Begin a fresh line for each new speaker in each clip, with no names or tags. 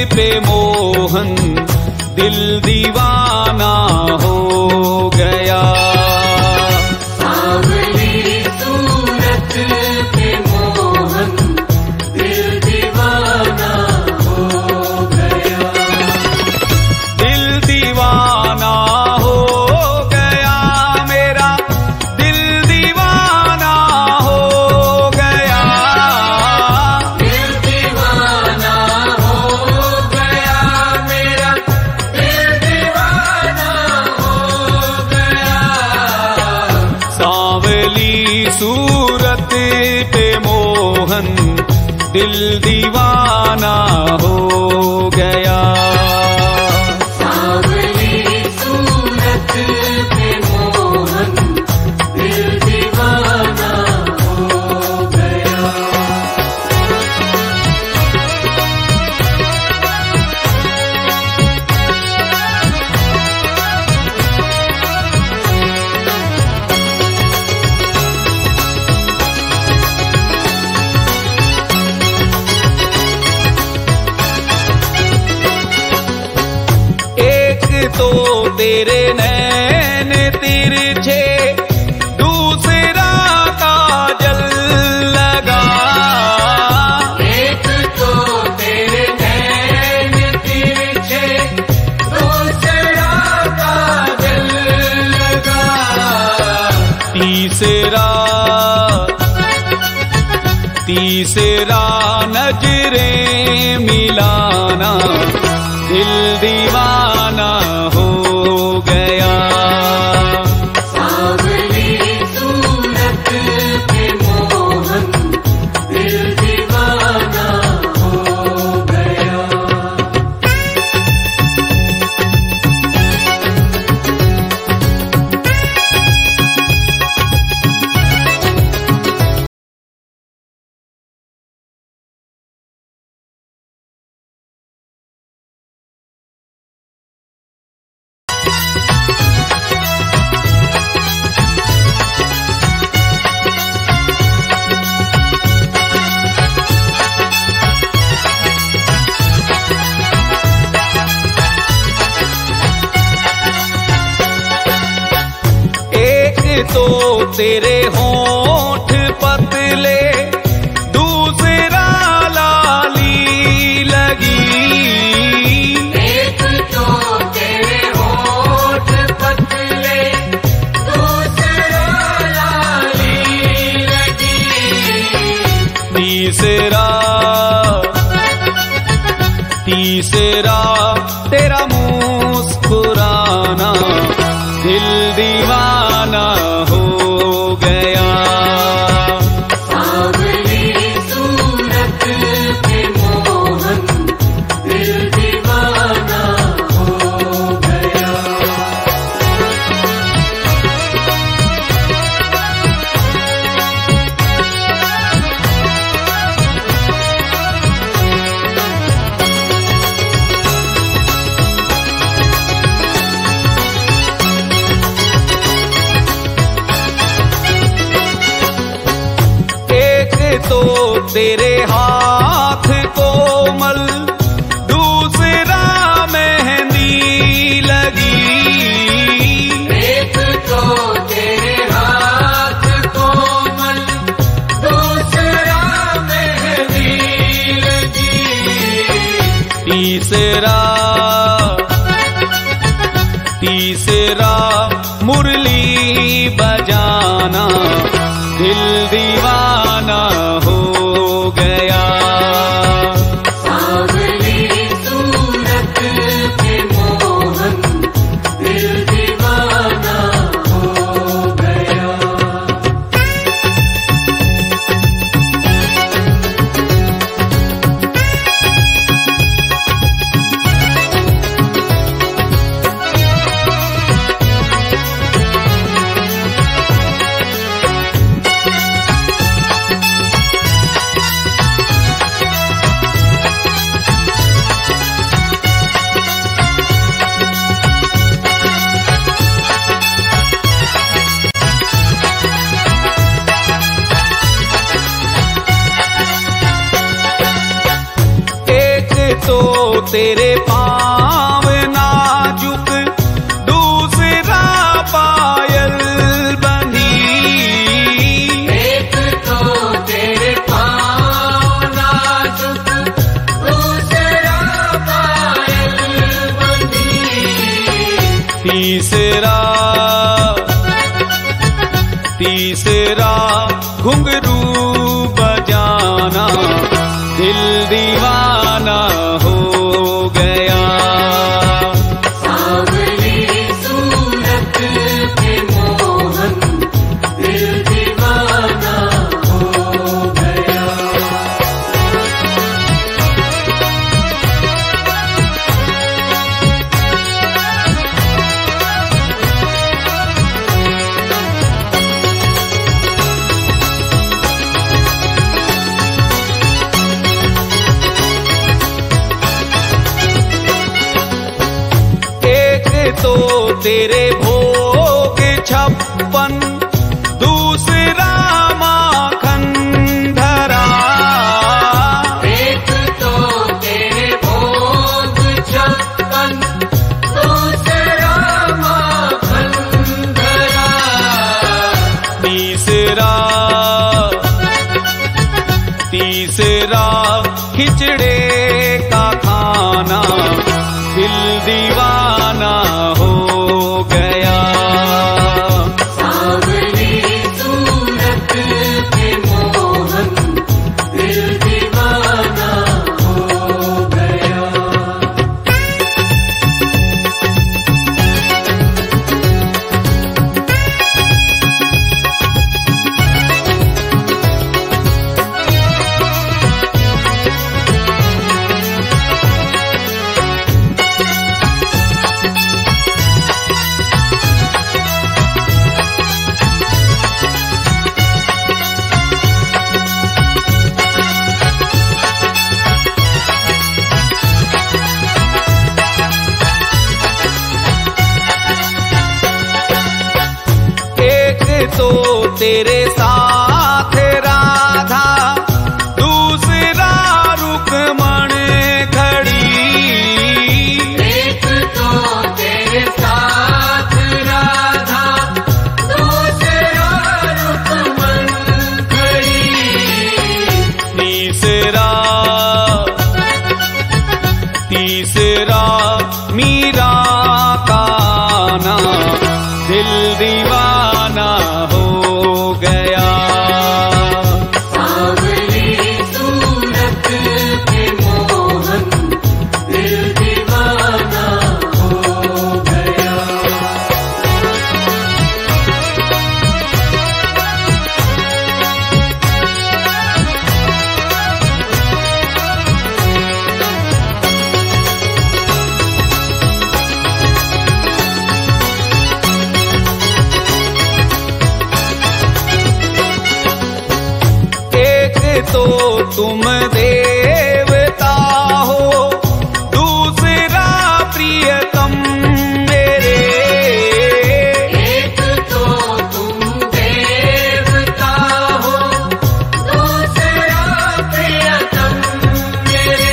पे मोहन दिल दीवाना हो गया।
सांवली सूरत पे मोहन दिल दीवाना हो गया।
दिल दीवाना हो गया मेरा, दिल दीवाना हो गया।
दिल दीवाना हो गया मेरा, दिल दीवाना हो गया।
सांवली सूरत पे मोहन दिल दीवाना हो गया।
सांवली सूरत पे मोहन दिल दीवाना हो गया।
एक तो तेरे नैन तिरछे, दूसरा काजल लगा।
एक तो तेरे नैन तिरछे, दूसरा काजल लगा।
तीसरा नजरें मिलाना दिल दीवाना हो गया।
सांवली सूरत पे मोहन दिल दीवाना हो गया।
तो तेरे होंठ पतले, दूसरा लाली लगी।
एक तो तेरे होठ पतले, दूसरा लाली लगी।
तीसरा तेरा मुस्कुराना दिल दीवाना हो गया।
सांवली सूरत पे मोहन दिल दीवाना हो गया।
तो तेरे हाथ कोमल, दूसरा मेहंदी लगी।
एक तो तेरे हाथ कोमल, दूसरा मेहंदी लगी।
तीसरा मुरली बजाना दिल दीवाना हो गया।
सांवली सूरत पे मोहन दिल दीवाना हो गया।
तेरे पाँव नाजुक, दूसरा पायल बंधी।
एक तो तेरे पाँव नाजुक, दूसरा पायल बंधी।
तीसरा घुंघरू बजाना, दिल दीवाना हो गया।
सांवली सूरत पे मोहन, दिल दीवाना हो गया।
तो तेरे भोग 56, दूसरा माखन धरा।
एक तो तेरे भोग 56, दूसरा माखन धरा।
तीसरा खिचड़े का खाना, दिल दीवाना हो गया।
सांवली सूरत पे मोहन, दिल दीवाना हो गया।
तो तेरे साथ राधा, दूसरा रुक्मण खड़ी।
एक तो तेरे साथ राधा, दूसरा रुक्मण खड़ी।
तीसरा मीरा का आना, दिल दीवाना हो गया।
सांवली सूरत पे मोहन, दिल दीवाना हो गया।
तो तुम देवता हो, दूसरा प्रियतम मेरे।
एक तो तुम देवता हो, दूसरा प्रियतम मेरे।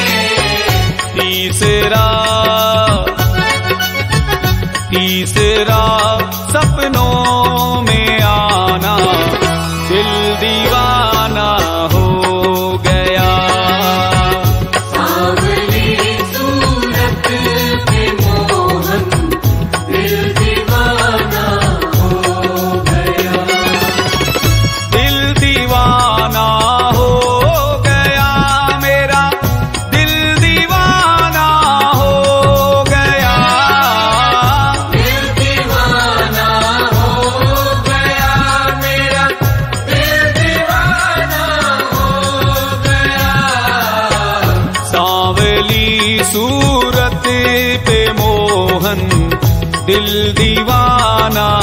तीसरा सपनों में आना, दिल दीवाना हो गया।
सांवली सूरत पे मोहन, दिल दीवाना हो गया।
दिल दीवाना हो गया मेरा, दिल दीवाना हो गया।
दिल दीवाना हो गया मेरा, दिल दीवाना हो गया।
सांवली सूरत पे मोहन, दिल दीवाना